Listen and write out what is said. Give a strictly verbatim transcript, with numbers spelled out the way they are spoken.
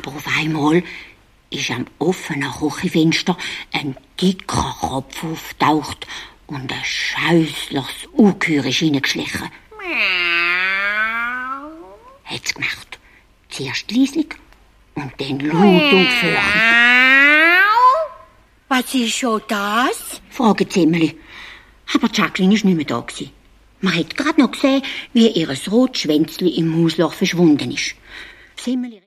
Aber auf einmal ist am offenen Küchenfenster ein dicker Kopf auftaucht und ein scheußliches Ungeheuer ist reingeschlichen. Hat's gemacht. Zuerst leislich und dann laut und gefürchtet. Was ist schon das? Fragt Semmeli. Aber Jacqueline war nicht mehr da gewesen. Man hat gerade noch gesehen, wie ihr rotes Schwänzli im Hausloch verschwunden ist. Semmeli